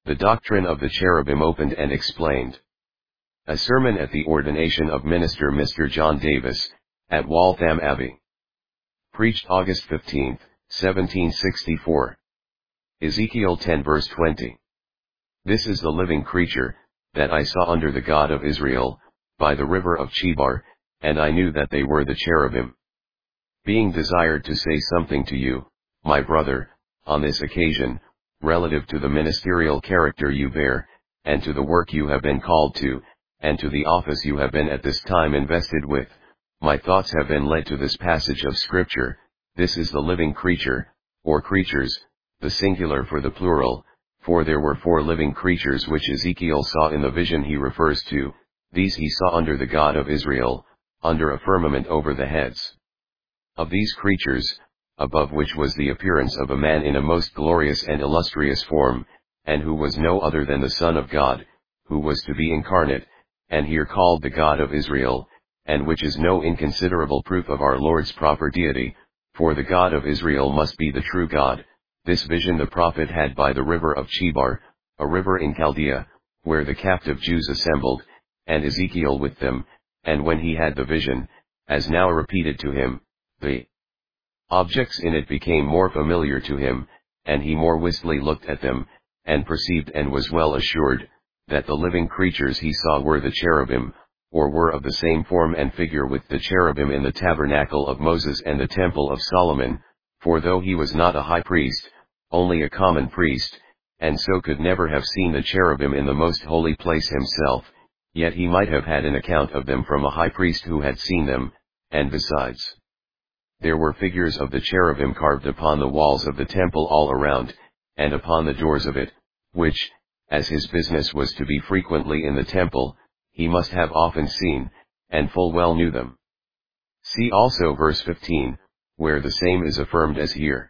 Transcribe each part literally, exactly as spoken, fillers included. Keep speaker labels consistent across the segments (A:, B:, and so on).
A: The Doctrine of the Cherubim opened and explained. A sermon at the ordination of Minister Mister John Davis, at Waltham Abbey. Preached August fifteenth, seventeen sixty-four. Ezekiel ten verse twenty. This is the living creature, that I saw under the God of Israel, by the river of Chebar, and I knew that they were the cherubim. Being desired to say something to you, my brother, on this occasion, relative to the ministerial character you bear, and to the work you have been called to, and to the office you have been at this time invested with, my thoughts have been led to this passage of Scripture. This is the living creature, or creatures, the singular for the plural, for there were four living creatures which Ezekiel saw in the vision he refers to. These he saw under the God of Israel, under a firmament over the heads of these creatures, above which was the appearance of a man in a most glorious and illustrious form, and who was no other than the Son of God, who was to be incarnate, and here called the God of Israel, and which is no inconsiderable proof of our Lord's proper deity, for the God of Israel must be the true God. This vision the prophet had by the river of Chebar, a river in Chaldea, where the captive Jews assembled, and Ezekiel with them, and when he had the vision, as now repeated to him, the objects in it became more familiar to him, and he more wistly looked at them, and perceived and was well assured, that the living creatures he saw were the cherubim, or were of the same form and figure with the cherubim in the tabernacle of Moses and the temple of Solomon, for though he was not a high priest, only a common priest, and so could never have seen the cherubim in the most holy place himself, yet he might have had an account of them from a high priest who had seen them, and besides, there were figures of the cherubim carved upon the walls of the temple all around, and upon the doors of it, which, as his business was to be frequently in the temple, he must have often seen, and full well knew them. See also verse fifteen, where the same is affirmed as here.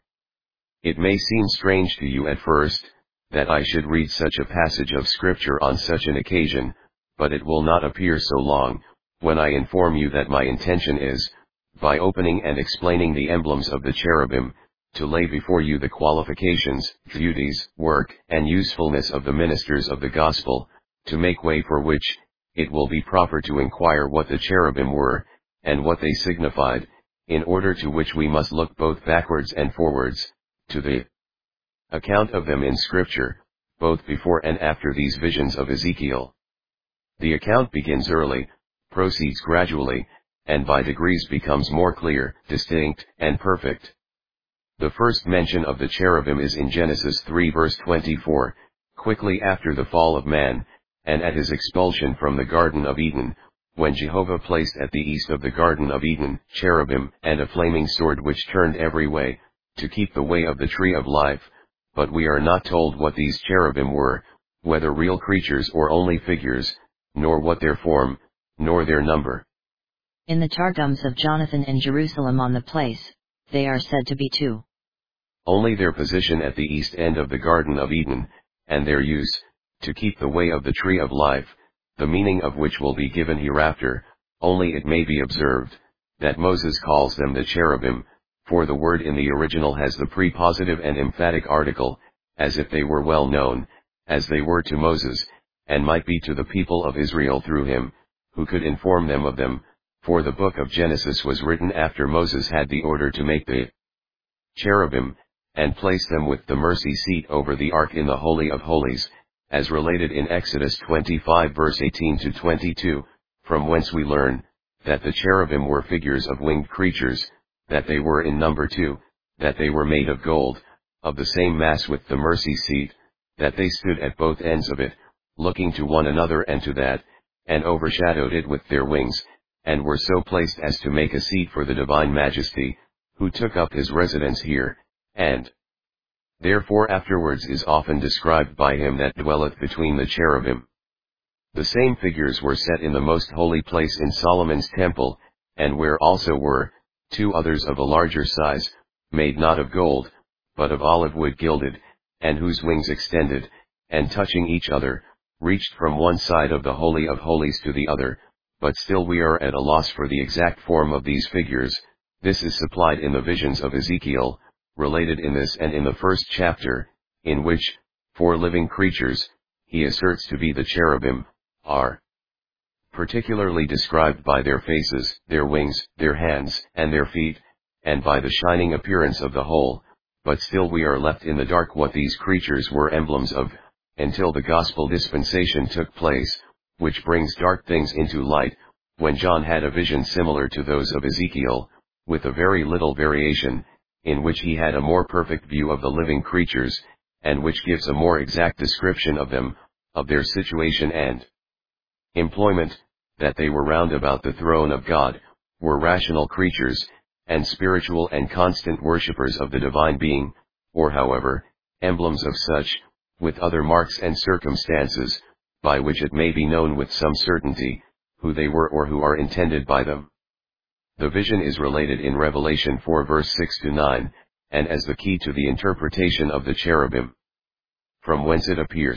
A: It may seem strange to you at first, that I should read such a passage of Scripture on such an occasion, but it will not appear so long, when I inform you that my intention is, by opening and explaining the emblems of the cherubim, to lay before you the qualifications, duties, work, and usefulness of the ministers of the gospel, to make way for which, it will be proper to inquire what the cherubim were, and what they signified, in order to which we must look both backwards and forwards, to the account of them in Scripture, both before and after these visions of Ezekiel. The account begins early, proceeds gradually, and by degrees becomes more clear, distinct, and perfect. The first mention of the cherubim is in Genesis three verse twenty-four, quickly after the fall of man, and at his expulsion from the Garden of Eden, when Jehovah placed at the east of the Garden of Eden, cherubim, and a flaming sword which turned every way, to keep the way of the tree of life, but we are not told what these cherubim were, whether real creatures or only figures, nor what their form, nor their number.
B: In the Targums of Jonathan and Jerusalem on the place, they are said to be two.
A: Only their position at the east end of the Garden of Eden, and their use, to keep the way of the tree of life, the meaning of which will be given hereafter. Only it may be observed, that Moses calls them the cherubim, for the word in the original has the prepositive and emphatic article, as if they were well known, as they were to Moses, and might be to the people of Israel through him, who could inform them of them, for the book of Genesis was written after Moses had the order to make the cherubim, and place them with the mercy seat over the ark in the Holy of Holies, as related in Exodus twenty-five verse eighteen to twenty-two, from whence we learn, that the cherubim were figures of winged creatures, that they were in number two, that they were made of gold, of the same mass with the mercy seat, that they stood at both ends of it, looking to one another and to that, and overshadowed it with their wings, and were so placed as to make a seat for the divine majesty, who took up his residence here, and therefore afterwards is often described by him that dwelleth between the cherubim. The same figures were set in the most holy place in Solomon's temple, and where also were two others of a larger size, made not of gold, but of olive wood gilded, and whose wings extended, and touching each other, reached from one side of the Holy of Holies to the other, but still we are at a loss for the exact form of these figures. This is supplied in the visions of Ezekiel, related in this and in the first chapter, in which, Four living creatures, he asserts to be the cherubim, are particularly described by their faces, their wings, their hands, and their feet, and by the shining appearance of the whole, but still we are left in the dark what these creatures were emblems of, until the gospel dispensation took place, which brings dark things into light, when John had a vision similar to those of Ezekiel, with a very little variation, in which he had a more perfect view of the living creatures, and which gives a more exact description of them, of their situation and employment, that they were round about the throne of God, were rational creatures, and spiritual and constant worshippers of the divine being, or however, emblems of such, with other marks and circumstances, by which it may be known with some certainty, who they were or who are intended by them. The vision is related in Revelation four verse six to nine, and as the key to the interpretation of the cherubim. From whence it appears.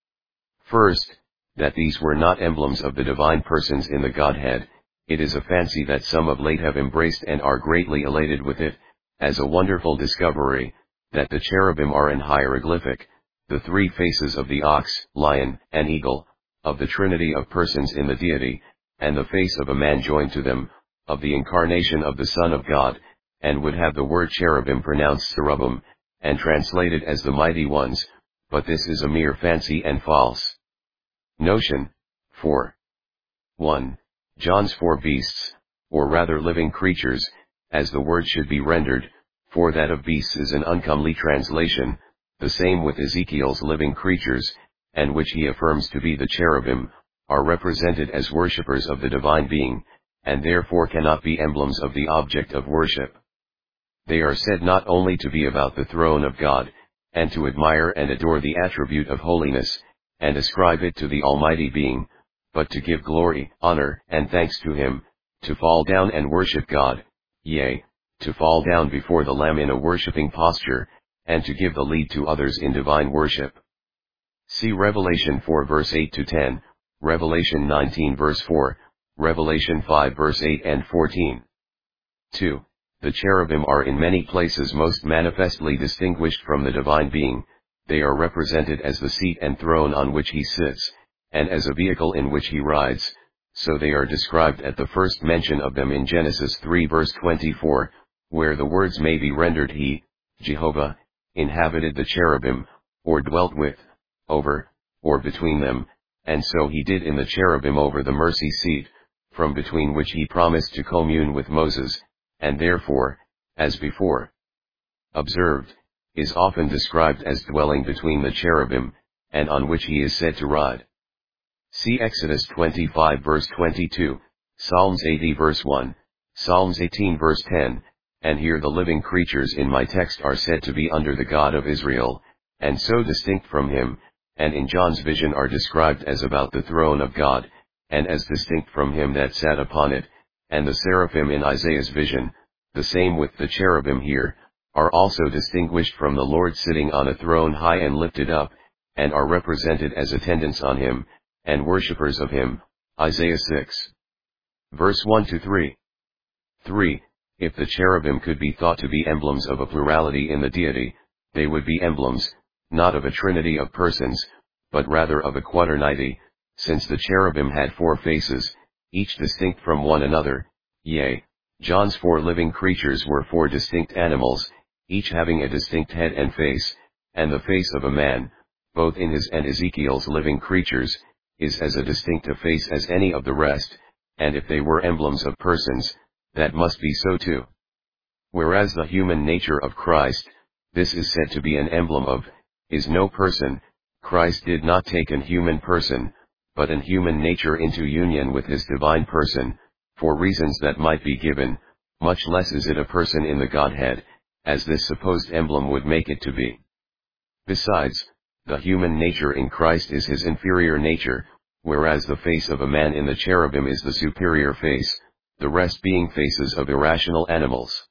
A: First, that these were not emblems of the divine persons in the Godhead. It is a fancy that some of late have embraced and are greatly elated with it, as a wonderful discovery, that the cherubim are in hieroglyphic, the three faces of the ox, lion, and eagle, of the trinity of persons in the deity, and the face of a man joined to them, of the incarnation of the Son of God, and would have the word cherubim pronounced cherubim, and translated as the mighty ones, but this is a mere fancy and false notion. four. one. John's four beasts, or rather living creatures, as the word should be rendered, for that of beasts is an uncomely translation, the same with Ezekiel's living creatures, and which he affirms to be the cherubim, are represented as worshippers of the divine being, and therefore cannot be emblems of the object of worship. They are said not only to be about the throne of God, and to admire and adore the attribute of holiness, and ascribe it to the Almighty Being, but to give glory, honor, and thanks to Him, to fall down and worship God, yea, to fall down before the Lamb in a worshipping posture, and to give the lead to others in divine worship. See Revelation four verse eight to ten, Revelation nineteen verse four, Revelation five verse eight and fourteen. two. The cherubim are in many places most manifestly distinguished from the divine being. They are represented as the seat and throne on which he sits, and as a vehicle in which he rides, so they are described at the first mention of them in Genesis three verse twenty-four, where the words may be rendered he, Jehovah, inhabited the cherubim, or dwelt with, over, or between them, and so he did in the cherubim over the mercy seat, from between which he promised to commune with Moses, and therefore, as before observed, is often described as dwelling between the cherubim, and on which he is said to ride. See Exodus twenty-five verse twenty-two, Psalms eighty verse one, Psalms eighteen verse ten, and here the living creatures in my text are said to be under the God of Israel, and so distinct from him, and in John's vision are described as about the throne of God, and as distinct from him that sat upon it, and the seraphim in Isaiah's vision, the same with the cherubim here, are also distinguished from the Lord sitting on a throne high and lifted up, and are represented as attendants on him, and worshippers of him, Isaiah six. Verse one to three. three. If the cherubim could be thought to be emblems of a plurality in the deity, they would be emblems, not of a trinity of persons, but rather of a quaternity, since the cherubim had four faces, each distinct from one another, yea, John's four living creatures were four distinct animals, each having a distinct head and face, and the face of a man, both in his and Ezekiel's living creatures, is as a distinct a face as any of the rest, and if they were emblems of persons, that must be so too. Whereas the human nature of Christ, this is said to be an emblem of, is no person. Christ did not take an human person, but an human nature into union with his divine person, for reasons that might be given, much less is it a person in the Godhead, as this supposed emblem would make it to be. Besides, the human nature in Christ is his inferior nature, whereas the face of a man in the cherubim is the superior face, the rest being faces of irrational animals.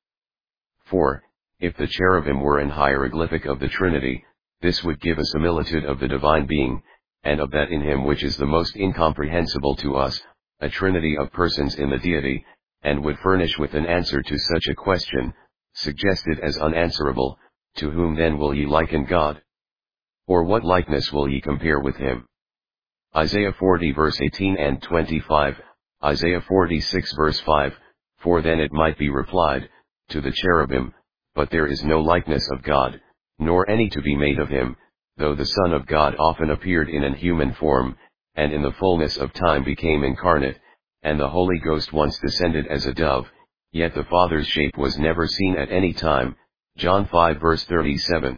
A: four. If the cherubim were an hieroglyphic of the Trinity, this would give a similitude of the divine being, and of that in him which is the most incomprehensible to us, a trinity of persons in the deity, and would furnish with an answer to such a question, suggested as unanswerable, to whom then will ye liken God? Or what likeness will ye compare with him? Isaiah forty verse eighteen and twenty-five, Isaiah forty-six verse five, for then it might be replied, to the cherubim, but there is no likeness of God, nor any to be made of him, though the Son of God often appeared in an human form, and in the fullness of time became incarnate, and the Holy Ghost once descended as a dove, yet the Father's shape was never seen at any time, John five verse thirty-seven.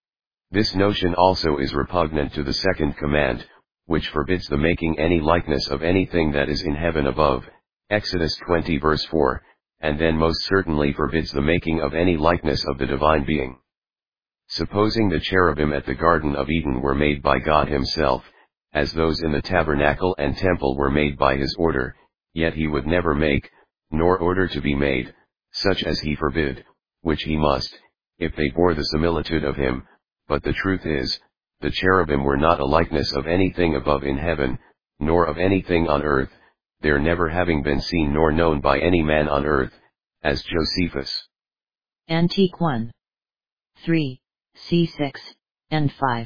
A: This notion also is repugnant to the second command, which forbids the making any likeness of anything that is in heaven above, Exodus twenty verse four, and then most certainly forbids the making of any likeness of the divine being. Supposing the cherubim at the Garden of Eden were made by God himself, as those in the tabernacle and temple were made by his order, yet he would never make, nor order to be made, such as he forbid, which he must, if they bore the similitude of him. But the truth is, the cherubim were not a likeness of anything above in heaven, nor of anything on earth, there never having been seen nor known by any man on earth, as Josephus
B: Antique one. three, C six, and five.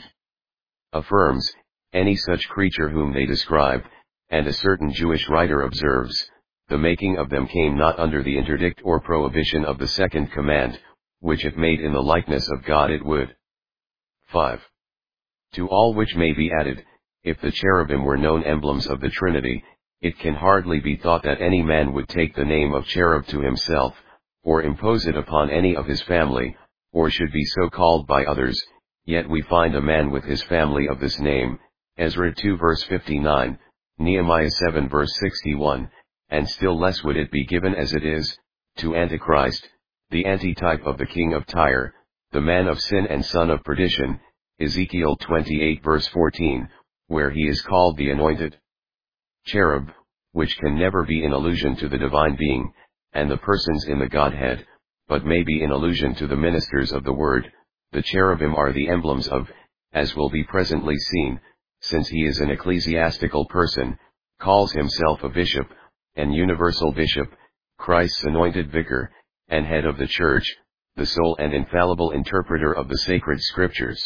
A: affirms, any such creature whom they describe, and a certain Jewish writer observes, the making of them came not under the interdict or prohibition of the second command, which if made in the likeness of God it would. five. To all which may be added, if the cherubim were known emblems of the Trinity, it can hardly be thought that any man would take the name of cherub to himself, or impose it upon any of his family, or should be so called by others, yet we find a man with his family of this name, Ezra two verse fifty-nine, Nehemiah seven verse sixty-one, and still less would it be given as it is, to Antichrist, the antitype of the king of Tyre, the man of sin and son of perdition, Ezekiel twenty-eight verse fourteen, where he is called the anointed cherub, which can never be in allusion to the divine being, and the persons in the Godhead, but may be in allusion to the ministers of the word. The cherubim are the emblems of, as will be presently seen, since he is an ecclesiastical person, calls himself a bishop, an universal bishop, Christ's anointed vicar, and head of the church, the sole and infallible interpreter of the sacred scriptures.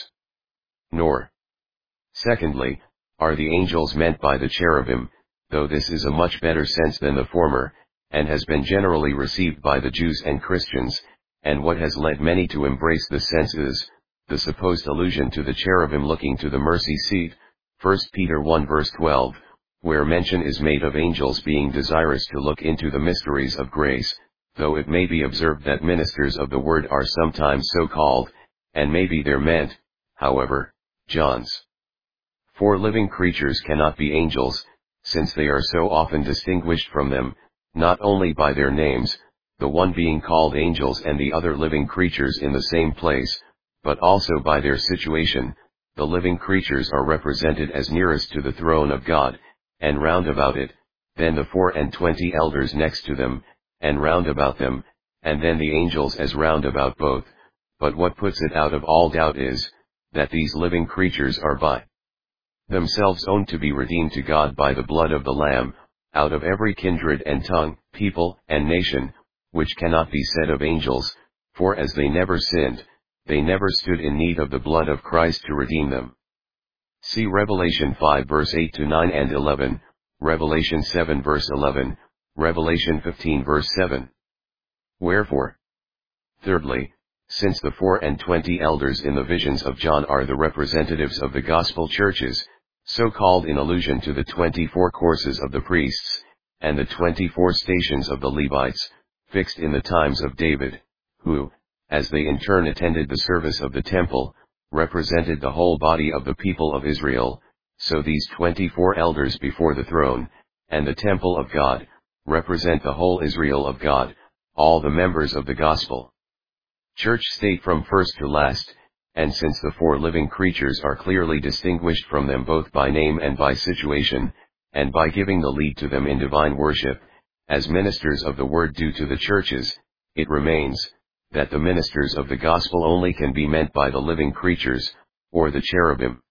A: Nor, secondly, are the angels meant by the cherubim, though this is a much better sense than the former, and has been generally received by the Jews and Christians, and what has led many to embrace this sense is, the supposed allusion to the cherubim looking to the mercy seat, First Peter one verse twelve, where mention is made of angels being desirous to look into the mysteries of grace, though it may be observed that ministers of the word are sometimes so called, and maybe they're meant, however, John's four living creatures cannot be angels, since they are so often distinguished from them, not only by their names, the one being called angels and the other living creatures in the same place, but also by their situation. The living creatures are represented as nearest to the throne of God, and round about it, then the four and twenty elders next to them, and round about them, and then the angels as round about both. But what puts it out of all doubt is, that these living creatures are by themselves owned to be redeemed to God by the blood of the Lamb, out of every kindred and tongue, people, and nation, which cannot be said of angels, for as they never sinned, they never stood in need of the blood of Christ to redeem them. See Revelation five verse eight to nine and eleven, Revelation seven verse eleven, Revelation fifteen verse seven. Wherefore, thirdly, since the four and twenty elders in the visions of John are the representatives of the gospel churches, so called in allusion to the twenty-four courses of the priests, and the twenty-four stations of the Levites, fixed in the times of David, who, as they in turn attended the service of the temple, represented the whole body of the people of Israel, so these twenty-four elders before the throne, and the temple of God, represent the whole Israel of God, all the members of the gospel church state from first to last, and since the four living creatures are clearly distinguished from them both by name and by situation, and by giving the lead to them in divine worship, as ministers of the word do to the churches, it remains, that the ministers of the gospel only can be meant by the living creatures, or the cherubim.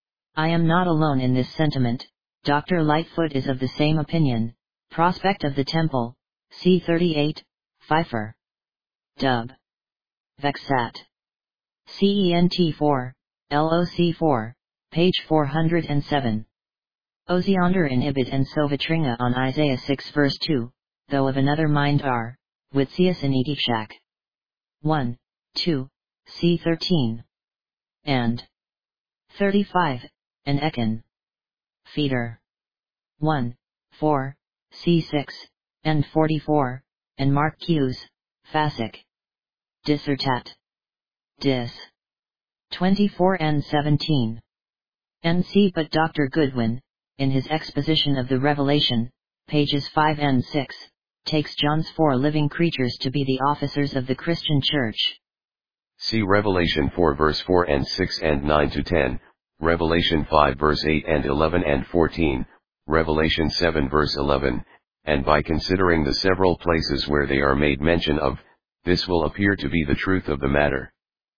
B: I am not alone in this sentiment. Doctor Lightfoot is of the same opinion. Prospect of the Temple, C thirty-eight, Pfeiffer. Dub. Vexat. C E N T four, L O C four, page four hundred seven. Osiander in Ibid and Sovatringa on Isaiah six verse two, though of another mind are, Witsius in Edikshak. one, two, C thirteen. And thirty-five, and Ekin. Feeder. one, four, C six, and forty-four, and Mark Q's, Fasik. Dissertat. Dis. twenty-four and seventeen. N C But Doctor Goodwin, in his exposition of the Revelation, pages five and six, takes John's four living creatures to be the officers of the Christian Church.
A: See Revelation four verse four and six and nine to ten, Revelation five verse eight and eleven and fourteen, Revelation seven verse eleven, and by considering the several places where they are made mention of, this will appear to be the truth of the matter.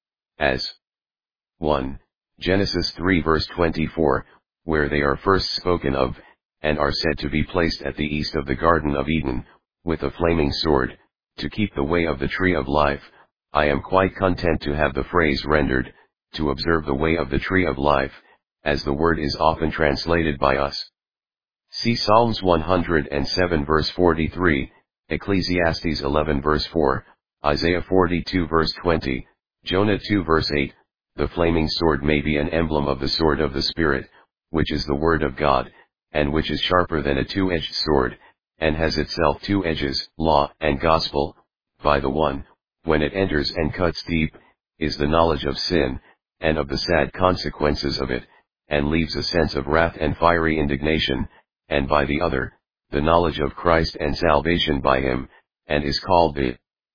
A: As one. Genesis three verse twenty-four, where they are first spoken of, and are said to be placed at the east of the Garden of Eden, with a flaming sword, to keep the way of the tree of life. I am quite content to have the phrase rendered, to observe the way of the tree of life, as the word is often translated by us. See Psalms one hundred seven verse forty-three, Ecclesiastes eleven verse four, Isaiah forty-two verse twenty, Jonah two verse eight. The flaming sword may be an emblem of the sword of the Spirit, which is the word of God, and which is sharper than a two-edged sword, and has itself two edges, law and gospel. By the one, when it enters and cuts deep, is the knowledge of sin, and of the sad consequences of it, and leaves a sense of wrath and fiery indignation, and by the other, the knowledge of Christ and salvation by him, and is called the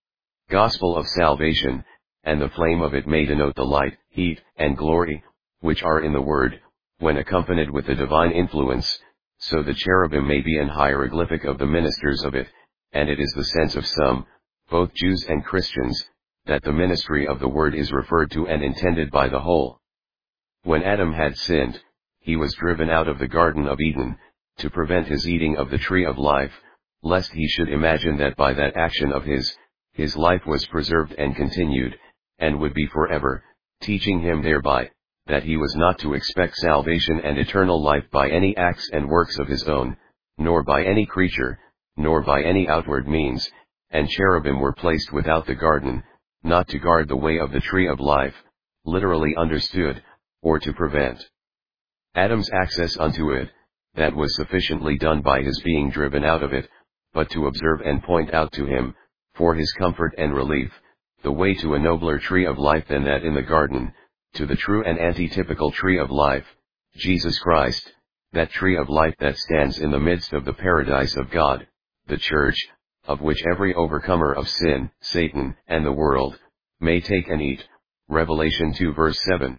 A: gospel of salvation, and the flame of it may denote the light, heat, and glory, which are in the word, when accompanied with the divine influence, so the cherubim may be an hieroglyphic of the ministers of it, and it is the sense of some, both Jews and Christians, that the ministry of the word is referred to and intended by the whole. When Adam had sinned, he was driven out of the Garden of Eden, to prevent his eating of the tree of life, lest he should imagine that by that action of his, his life was preserved and continued, and would be forever, teaching him thereby, that he was not to expect salvation and eternal life by any acts and works of his own, nor by any creature, nor by any outward means, and cherubim were placed without the garden, not to guard the way of the tree of life, literally understood, or to prevent Adam's access unto it, that was sufficiently done by his being driven out of it, but to observe and point out to him, for his comfort and relief, the way to a nobler tree of life than that in the garden, to the true and antitypical tree of life, Jesus Christ, that tree of life that stands in the midst of the paradise of God, the Church, of which every overcomer of sin, Satan, and the world, may take and eat. Revelation two verse seven.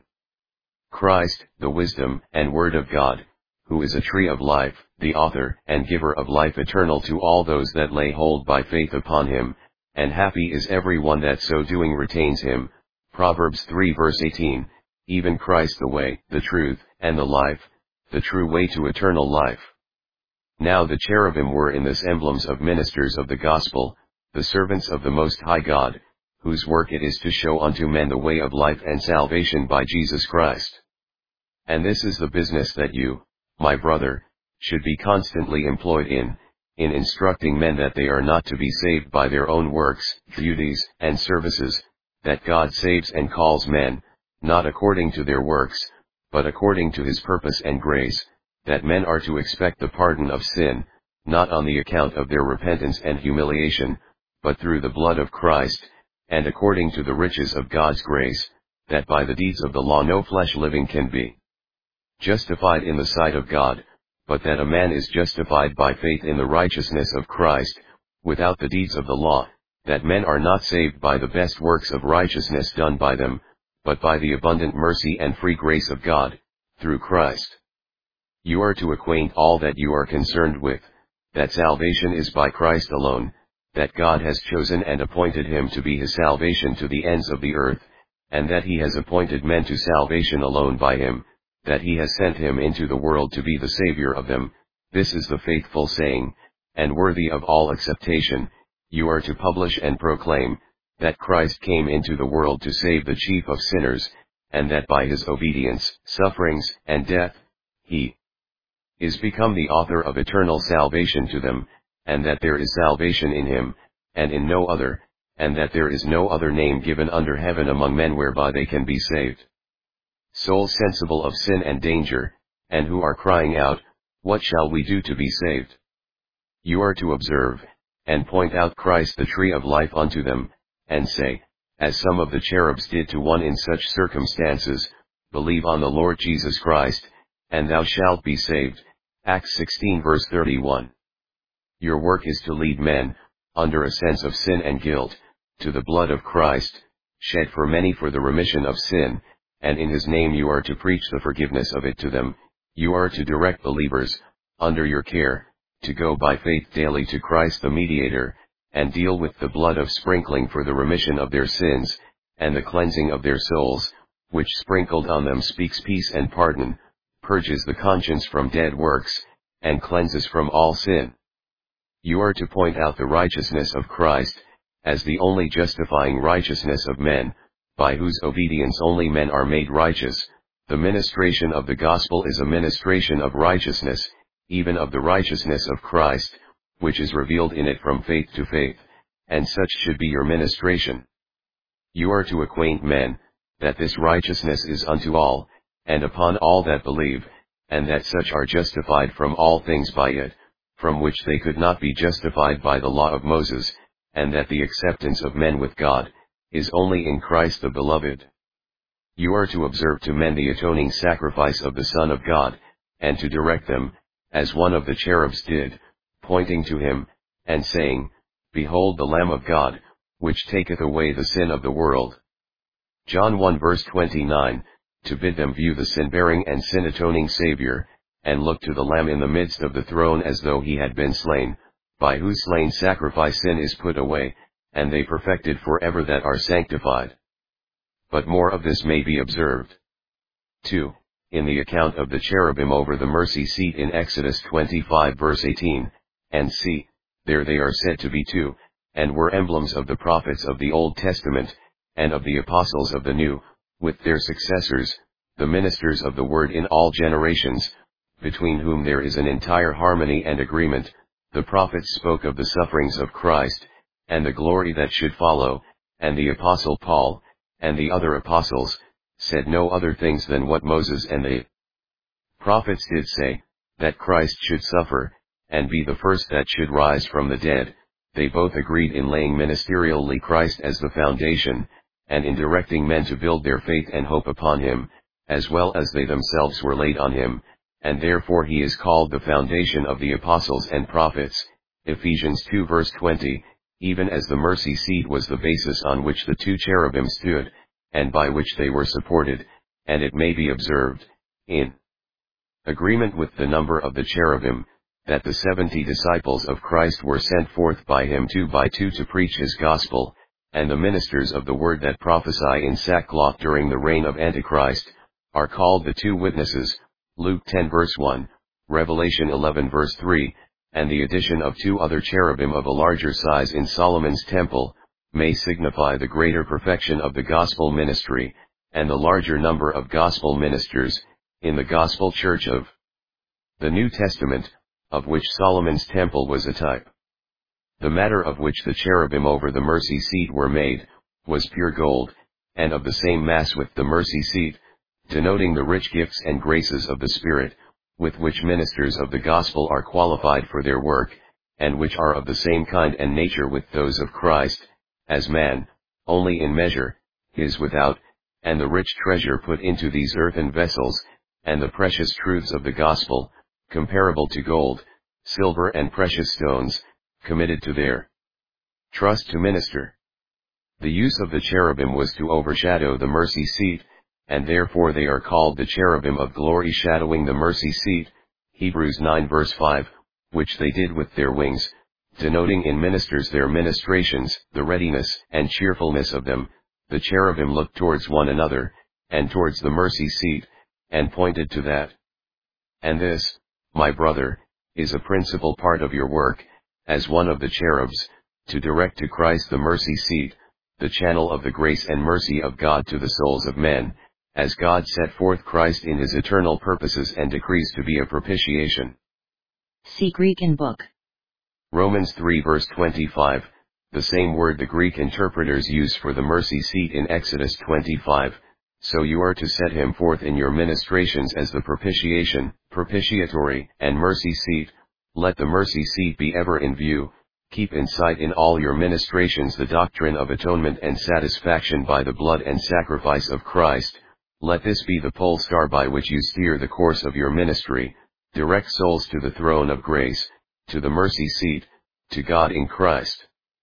A: Christ, the wisdom and word of God, who is a tree of life, the author and giver of life eternal to all those that lay hold by faith upon him, and happy is every one that so doing retains him. Proverbs three verse eighteen, even Christ the way, the truth, and the life, the true way to eternal life. Now the cherubim were in this emblems of ministers of the gospel, the servants of the Most High God, whose work it is to show unto men the way of life and salvation by Jesus Christ. And this is the business that you, my brother, should be constantly employed in, in instructing men that they are not to be saved by their own works, duties, and services, that God saves and calls men, not according to their works, but according to his purpose and grace, that men are to expect the pardon of sin, not on the account of their repentance and humiliation, but through the blood of Christ, and according to the riches of God's grace, that by the deeds of the law no flesh living can be justified in the sight of God, but that a man is justified by faith in the righteousness of Christ, without the deeds of the law, that men are not saved by the best works of righteousness done by them, but by the abundant mercy and free grace of God, through Christ. You are to acquaint all that you are concerned with, that salvation is by Christ alone, that God has chosen and appointed him to be his salvation to the ends of the earth, and that he has appointed men to salvation alone by him, that he has sent him into the world to be the Savior of them. This is the faithful saying, and worthy of all acceptation. You are to publish and proclaim, that Christ came into the world to save the chief of sinners, and that by his obedience, sufferings, and death, he is become the author of eternal salvation to them, and that there is salvation in him, and in no other, and that there is no other name given under heaven among men whereby they can be saved. Souls sensible of sin and danger, and who are crying out, "What shall we do to be saved?" You are to observe, and point out Christ the tree of life unto them, and say, as some of the cherubs did to one in such circumstances, "Believe on the Lord Jesus Christ, and thou shalt be saved." Acts sixteen verse thirty-one. Your work is to lead men, under a sense of sin and guilt, to the blood of Christ, shed for many for the remission of sin, and in his name you are to preach the forgiveness of it to them. You are to direct believers, under your care, to go by faith daily to Christ the mediator, and deal with the blood of sprinkling for the remission of their sins, and the cleansing of their souls, which sprinkled on them speaks peace and pardon, purges the conscience from dead works, and cleanses from all sin. You are to point out the righteousness of Christ, as the only justifying righteousness of men, by whose obedience only men are made righteous. The ministration of the gospel is a ministration of righteousness, even of the righteousness of Christ, which is revealed in it from faith to faith, and such should be your ministration. You are to acquaint men, that this righteousness is unto all, and upon all that believe, and that such are justified from all things by it, from which they could not be justified by the law of Moses, and that the acceptance of men with God is only in Christ the Beloved. You are to observe to men the atoning sacrifice of the Son of God, and to direct them, as one of the cherubs did, pointing to him, and saying, "Behold the Lamb of God, which taketh away the sin of the world." John one verse twenty-nine, to bid them view the sin-bearing and sin-atoning Savior, and look to the Lamb in the midst of the throne as though he had been slain, by whose slain sacrifice sin is put away, and they perfected for ever that are sanctified. But more of this may be observed. two. In the account of the cherubim over the mercy seat in Exodus twenty-five verse eighteen, and see, there they are said to be two, and were emblems of the prophets of the Old Testament, and of the apostles of the New, with their successors, the ministers of the word in all generations, between whom there is an entire harmony and agreement. The prophets spoke of the sufferings of Christ, and the glory that should follow, and the apostle Paul, and the other apostles, said no other things than what Moses and the prophets did say, that Christ should suffer, and be the first that should rise from the dead. They both agreed in laying ministerially Christ as the foundation, and in directing men to build their faith and hope upon him, as well as they themselves were laid on him, and therefore he is called the foundation of the apostles and prophets. Ephesians two verse twenty, even as the mercy seat was the basis on which the two cherubim stood, and by which they were supported, and it may be observed, in agreement with the number of the cherubim, that the seventy disciples of Christ were sent forth by him two by two to preach his gospel, and the ministers of the word that prophesy in sackcloth during the reign of Antichrist, are called the two witnesses, Luke ten verse one, Revelation eleven verse three, and the addition of two other cherubim of a larger size in Solomon's temple, may signify the greater perfection of the gospel ministry, and the larger number of gospel ministers, in the gospel church of the New Testament, of which Solomon's temple was a type. The matter of which the cherubim over the mercy seat were made, was pure gold, and of the same mass with the mercy seat, denoting the rich gifts and graces of the Spirit, with which ministers of the gospel are qualified for their work, and which are of the same kind and nature with those of Christ, as man, only in measure, is without, and the rich treasure put into these earthen vessels, and the precious truths of the gospel, comparable to gold, silver and precious stones, committed to their trust to minister. The use of the cherubim was to overshadow the mercy seat, and therefore they are called the cherubim of glory shadowing the mercy seat, Hebrews nine verse five, which they did with their wings, denoting in ministers their ministrations, the readiness and cheerfulness of them. The cherubim looked towards one another, and towards the mercy seat, and pointed to that. And this, my brother, is a principal part of your work, as one of the cherubs, to direct to Christ the mercy seat, the channel of the grace and mercy of God to the souls of men, as God set forth Christ in his eternal purposes and decrees to be a propitiation.
B: See Greek in book.
A: Romans three verse twenty-five, the same word the Greek interpreters use for the mercy seat in Exodus twenty-five, so you are to set him forth in your ministrations as the propitiation, propitiatory, and mercy seat. Let the mercy seat be ever in view. Keep in sight in all your ministrations the doctrine of atonement and satisfaction by the blood and sacrifice of Christ. Let this be the pole star by which you steer the course of your ministry, direct souls to the throne of grace, to the mercy seat, to God in Christ,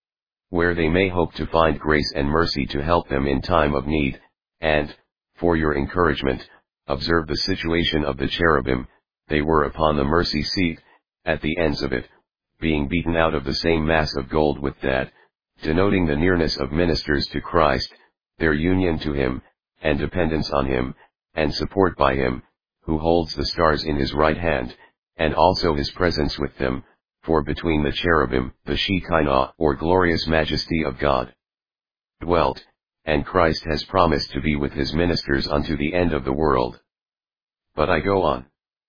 A: where they may hope to find grace and mercy to help them in time of need. And, for your encouragement, observe the situation of the cherubim. They were upon the mercy seat, at the ends of it, being beaten out of the same mass of gold with that, denoting the nearness of ministers to Christ, their union to him, and dependence on him, and support by him, who holds the stars in his right hand, and also his presence with them, for between the cherubim, the Shekinah, or glorious majesty of God, dwelt, and Christ has promised to be with his ministers unto the end of the world. But I go on.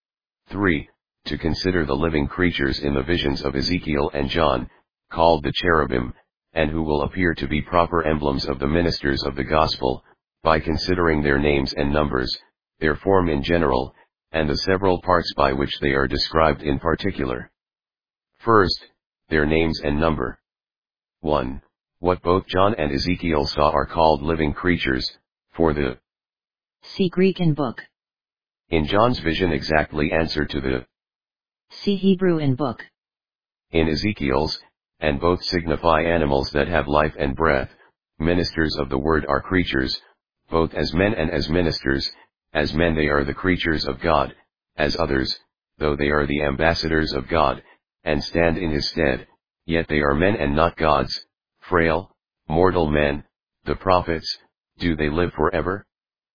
A: three. To consider the living creatures in the visions of Ezekiel and John, called the cherubim, and who will appear to be proper emblems of the ministers of the gospel, by considering their names and numbers, their form in general, and the several parts by which they are described in particular. First, their names and number. one. What both John and Ezekiel saw are called living creatures, for the
B: See Greek in book.
A: in John's vision exactly answer to the
B: See Hebrew in book.
A: in Ezekiel's, and both signify animals that have life and breath. Ministers of the word are creatures, both as men and as ministers. As men they are the creatures of God, as others, though they are the ambassadors of God, and stand in his stead, yet they are men and not gods. Frail, mortal men, the prophets, do they live forever?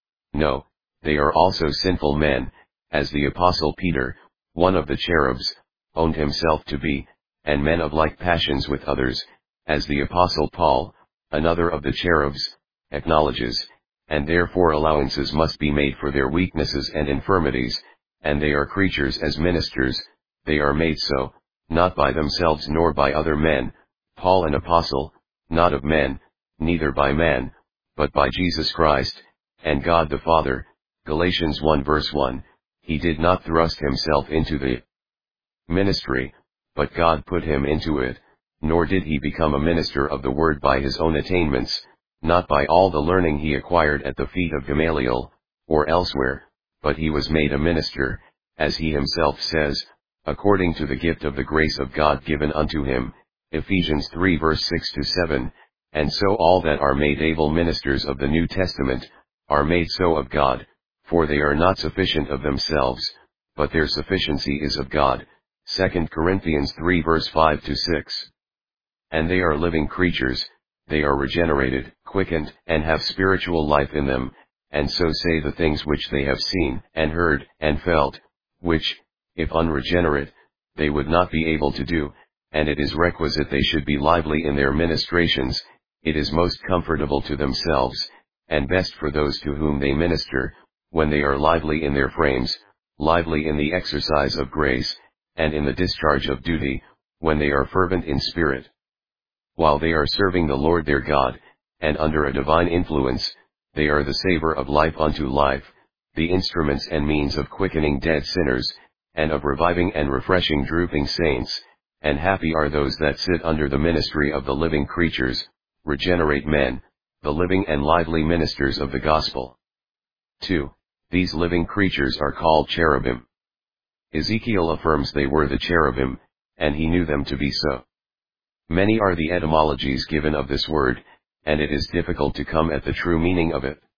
A: No, they are also sinful men, as the apostle Peter, one of the cherubs, owned himself to be, and men of like passions with others, as the apostle Paul, another of the cherubs, acknowledges, and therefore allowances must be made for their weaknesses and infirmities, and they are creatures as ministers. They are made so, not by themselves nor by other men, Paul an apostle, not of men, neither by man, but by Jesus Christ, and God the Father. Galatians one verse one, he did not thrust himself into the ministry, but God put him into it, nor did he become a minister of the word by his own attainments, not by all the learning he acquired at the feet of Gamaliel, or elsewhere, but he was made a minister, as he himself says, according to the gift of the grace of God given unto him, Ephesians three verse six to seven, and so all that are made able ministers of the New Testament, are made so of God, for they are not sufficient of themselves, but their sufficiency is of God, Second Corinthians three verse five to six. And they are living creatures, they are regenerated, quickened, and have spiritual life in them, and so say the things which they have seen, and heard, and felt, which, if unregenerate, they would not be able to do, and it is requisite they should be lively in their ministrations. It is most comfortable to themselves, and best for those to whom they minister, when they are lively in their frames, lively in the exercise of grace, and in the discharge of duty, when they are fervent in spirit. While they are serving the Lord their God, and under a divine influence, they are the savor of life unto life, the instruments and means of quickening dead sinners, and of reviving and refreshing drooping saints, and happy are those that sit under the ministry of the living creatures, regenerate men, the living and lively ministers of the gospel. two. These living creatures are called cherubim. Ezekiel affirms they were the cherubim, and he knew them to be so. Many are the etymologies given of this word, and it is difficult to come at the true meaning of it.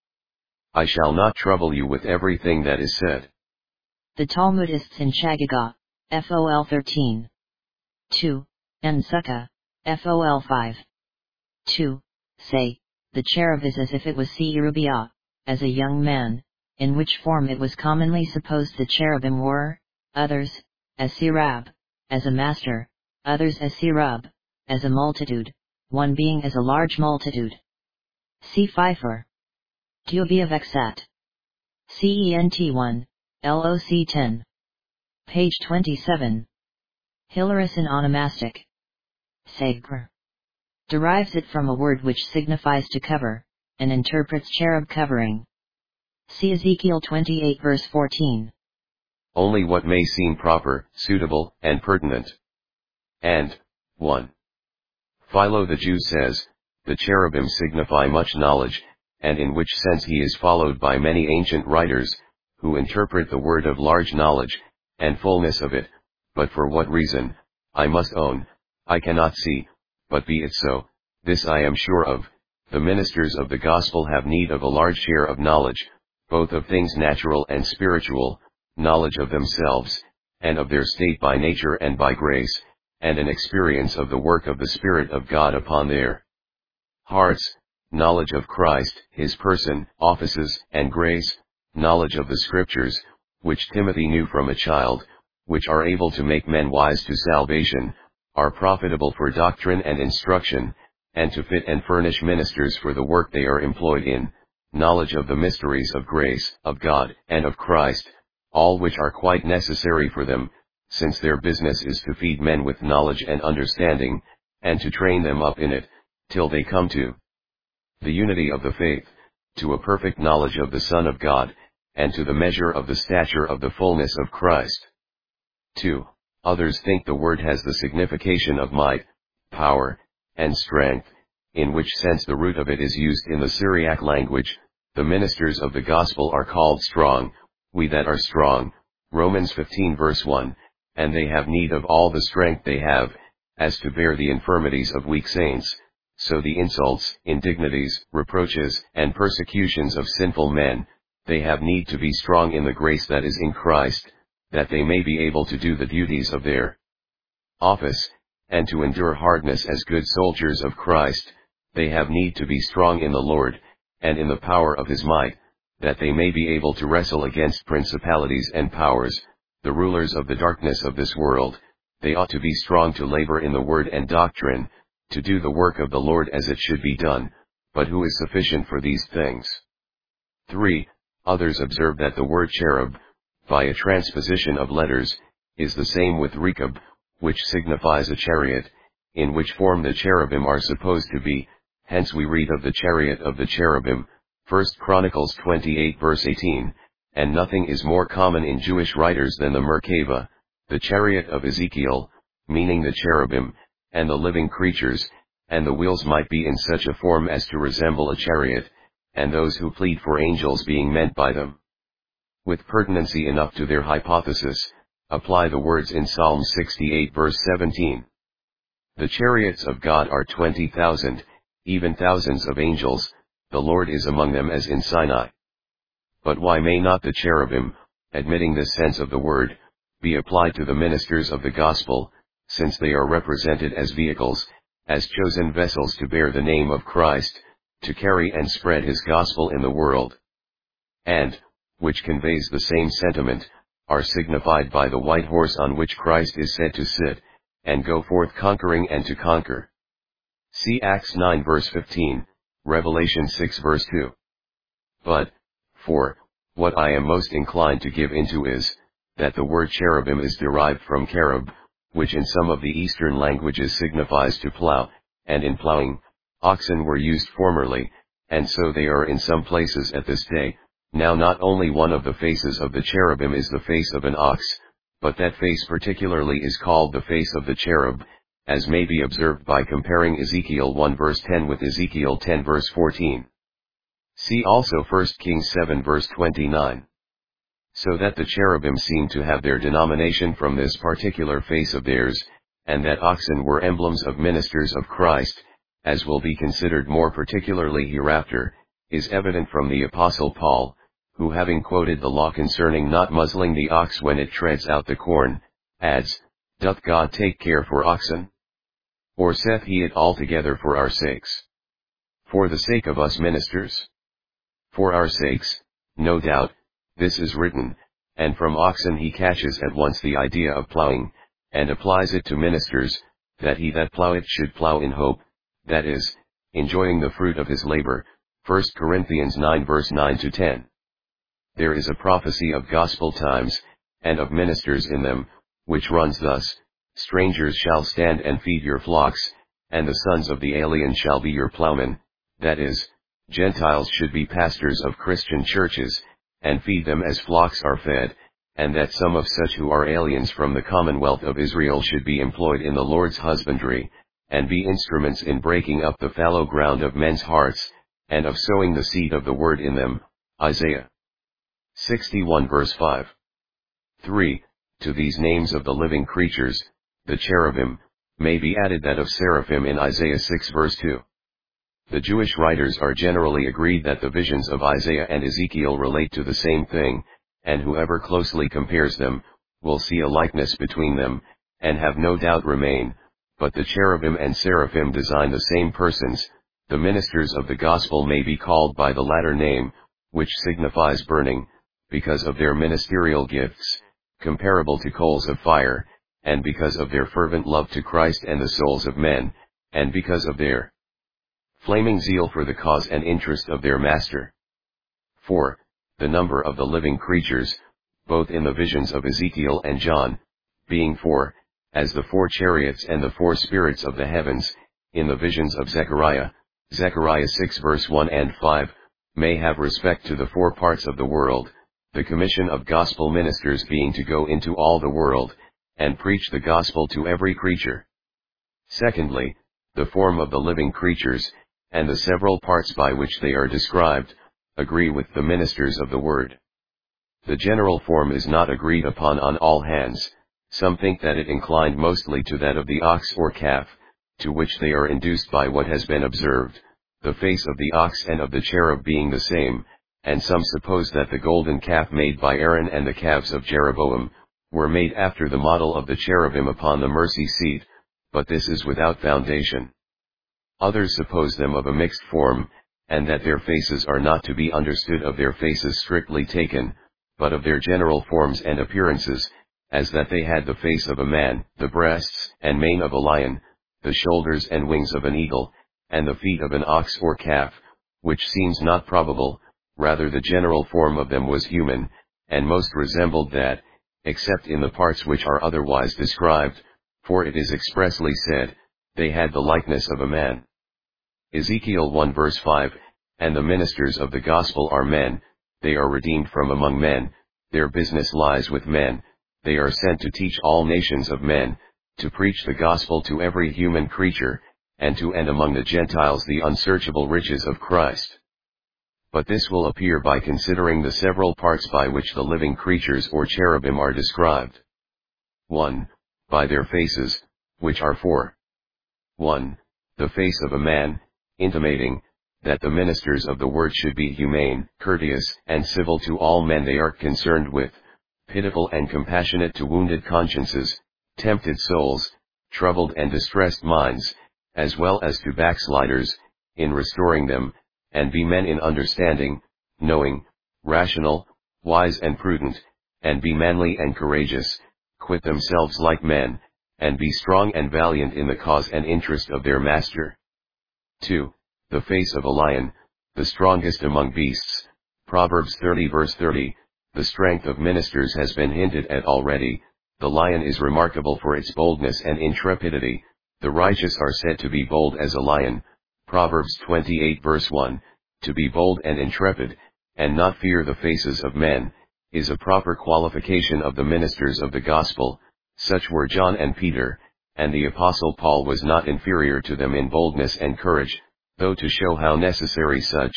A: I shall not trouble you with everything that is said.
B: The Talmudists in Chagiga, F O L thirteen. two. And Sukkah, F O L five. two. Say, the cherub is as if it was Seirubia, as a young man, in which form it was commonly supposed the cherubim were, others, as Sirab, as a master, others as Sirub, as a multitude, one being as a large multitude. See Pfeiffer. Dubia Vexat. C E N T one, L O C ten. Page twenty-seven. Hilarious onomastic. Segr. Derives it from a word which signifies to cover, and interprets cherub covering. See Ezekiel twenty-eight verse fourteen.
A: Only what may seem proper, suitable, and pertinent. And, one. Philo the Jew says, the cherubim signify much knowledge, and in which sense he is followed by many ancient writers, who interpret the word of large knowledge, and fullness of it, but for what reason, I must own, I cannot see, but be it so, this I am sure of, the ministers of the gospel have need of a large share of knowledge, both of things natural and spiritual, knowledge of themselves, and of their state by nature and by grace, and an experience of the work of the Spirit of God upon their hearts, knowledge of Christ, his person, offices, and grace, knowledge of the Scriptures, which Timothy knew from a child, which are able to make men wise to salvation, are profitable for doctrine and instruction, and to fit and furnish ministers for the work they are employed in, knowledge of the mysteries of grace, of God, and of Christ, all which are quite necessary for them, since their business is to feed men with knowledge and understanding, and to train them up in it, till they come to the unity of the faith, to a perfect knowledge of the Son of God, and to the measure of the stature of the fullness of Christ. two. Others think the word has the signification of might, power, and strength, in which sense the root of it is used in the Syriac language. The ministers of the gospel are called strong, we that are strong, Romans fifteen verse one, and they have need of all the strength they have, as to bear the infirmities of weak saints, so the insults, indignities, reproaches, and persecutions of sinful men, they have need to be strong in the grace that is in Christ, that they may be able to do the duties of their office, and to endure hardness as good soldiers of Christ. They have need to be strong in the Lord, and in the power of his might, that they may be able to wrestle against principalities and powers, the rulers of the darkness of this world. They ought to be strong to labor in the word and doctrine, to do the work of the Lord as it should be done, but who is sufficient for these things? three. Others observe that the word cherub, by a transposition of letters, is the same with Rechab, which signifies a chariot, in which form the cherubim are supposed to be. Hence we read of the chariot of the cherubim, First Chronicles twenty-eight verse eighteen, and nothing is more common in Jewish writers than the Merkava, the chariot of Ezekiel, meaning the cherubim, and the living creatures, and the wheels might be in such a form as to resemble a chariot, and those who plead for angels being meant by them. With pertinency enough to their hypothesis, apply the words in Psalm sixty-eight verse seventeen. The chariots of God are twenty thousand, even thousands of angels, the Lord is among them as in Sinai. But why may not the cherubim, admitting the sense of the word, be applied to the ministers of the gospel, since they are represented as vehicles, as chosen vessels to bear the name of Christ, to carry and spread his gospel in the world? And, which conveys the same sentiment, are signified by the white horse on which Christ is said to sit, and go forth conquering and to conquer. See Acts nine verse fifteen, Revelation six verse two. But, four, what I am most inclined to give into is, that the word cherubim is derived from cherub, which in some of the Eastern languages signifies to plow, and in plowing, oxen were used formerly, and so they are in some places at this day. Now not only one of the faces of the cherubim is the face of an ox, but that face particularly is called the face of the cherub, as may be observed by comparing Ezekiel one verse ten with Ezekiel ten verse fourteen. See also First Kings seven verse twenty-nine. So that the cherubim seem to have their denomination from this particular face of theirs, and that oxen were emblems of ministers of Christ, as will be considered more particularly hereafter, is evident from the Apostle Paul, who having quoted the law concerning not muzzling the ox when it treads out the corn, adds, Doth God take care for oxen? Or saith he it altogether for our sakes? For the sake of us ministers? For our sakes, no doubt, this is written, and from oxen he catches at once the idea of plowing, and applies it to ministers, that he that ploweth should plow in hope, that is, enjoying the fruit of his labor, First Corinthians nine verse nine to ten. there is a prophecy of gospel times, and of ministers in them, which runs thus: strangers shall stand and feed your flocks, and the sons of the alien shall be your plowmen. That is, Gentiles should be pastors of Christian churches, and feed them as flocks are fed, and that some of such who are aliens from the commonwealth of Israel should be employed in the Lord's husbandry, and be instruments in breaking up the fallow ground of men's hearts, and of sowing the seed of the word in them. Isaiah sixty-one verse five. three. To these names of the living creatures, the cherubim, may be added that of seraphim in Isaiah six verse two. The Jewish writers are generally agreed that the visions of Isaiah and Ezekiel relate to the same thing, and whoever closely compares them, will see a likeness between them, and have no doubt remain. But the cherubim and seraphim design the same persons. The ministers of the gospel may be called by the latter name, which signifies burning, because of their ministerial gifts, comparable to coals of fire, and because of their fervent love to Christ and the souls of men, and because of their flaming zeal for the cause and interest of their Master. four. The number of the living creatures, both in the visions of Ezekiel and John, being four, as the four chariots and the four spirits of the heavens, in the visions of Zechariah, Zechariah six verse one and five, may have respect to the four parts of the world, the commission of gospel ministers being to go into all the world, and preach the gospel to every creature. Secondly, the form of the living creatures, and the several parts by which they are described, agree with the ministers of the word. The general form is not agreed upon on all hands. Some think that it inclined mostly to that of the ox or calf, to which they are induced by what has been observed, the face of the ox and of the cherub being the same, and some suppose that the golden calf made by Aaron and the calves of Jeroboam, were made after the model of the cherubim upon the mercy seat, but this is without foundation. Others suppose them of a mixed form, and that their faces are not to be understood of their faces strictly taken, but of their general forms and appearances, as that they had the face of a man, the breasts and mane of a lion, the shoulders and wings of an eagle, and the feet of an ox or calf, which seems not probable. Rather the general form of them was human, and most resembled that, except in the parts which are otherwise described, for it is expressly said, they had the likeness of a man. Ezekiel one verse five, and the ministers of the gospel are men, they are redeemed from among men, their business lies with men, they are sent to teach all nations of men, to preach the gospel to every human creature, and to end among the Gentiles the unsearchable riches of Christ. But this will appear by considering the several parts by which the living creatures or cherubim are described. one. By their faces, which are four. one. The face of a man, intimating, that the ministers of the word should be humane, courteous, and civil to all men they are concerned with, pitiful and compassionate to wounded consciences, tempted souls, troubled and distressed minds, as well as to backsliders, in restoring them, and be men in understanding, knowing, rational, wise and prudent, and be manly and courageous, quit themselves like men, and be strong and valiant in the cause and interest of their Master. two. The face of a lion, the strongest among beasts, Proverbs thirty verse thirty, the strength of ministers has been hinted at already. The lion is remarkable for its boldness and intrepidity, the righteous are said to be bold as a lion, Proverbs twenty-eight verse one, to be bold and intrepid, and not fear the faces of men, is a proper qualification of the ministers of the gospel. Such were John and Peter, and the Apostle Paul was not inferior to them in boldness and courage, though to show how necessary such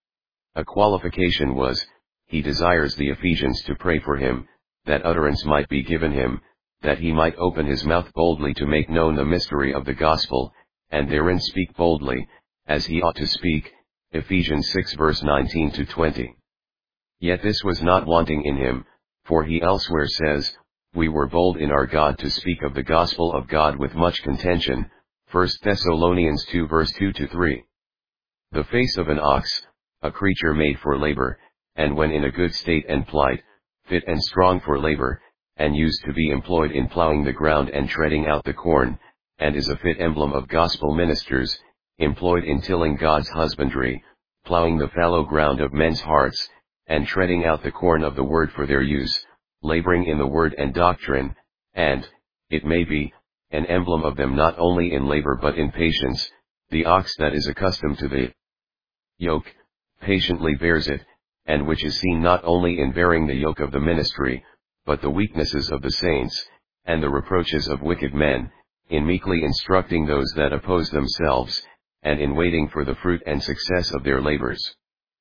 A: a qualification was, he desires the Ephesians to pray for him, that utterance might be given him, that he might open his mouth boldly to make known the mystery of the gospel, and therein speak boldly, as he ought to speak, Ephesians six verse nineteen to twenty. Yet this was not wanting in him, for he elsewhere says, we were bold in our God to speak of the gospel of God with much contention, First Thessalonians two verse two to three. The face of an ox, a creature made for labor, and when in a good state and plight, fit and strong for labor, and used to be employed in plowing the ground and treading out the corn, and is a fit emblem of gospel ministers, employed in tilling God's husbandry, plowing the fallow ground of men's hearts, and treading out the corn of the word for their use, laboring in the word and doctrine, and, it may be, an emblem of them not only in labor but in patience, the ox that is accustomed to the yoke, patiently bears it, and which is seen not only in bearing the yoke of the ministry, but the weaknesses of the saints, and the reproaches of wicked men, in meekly instructing those that oppose themselves, and in waiting for the fruit and success of their labors.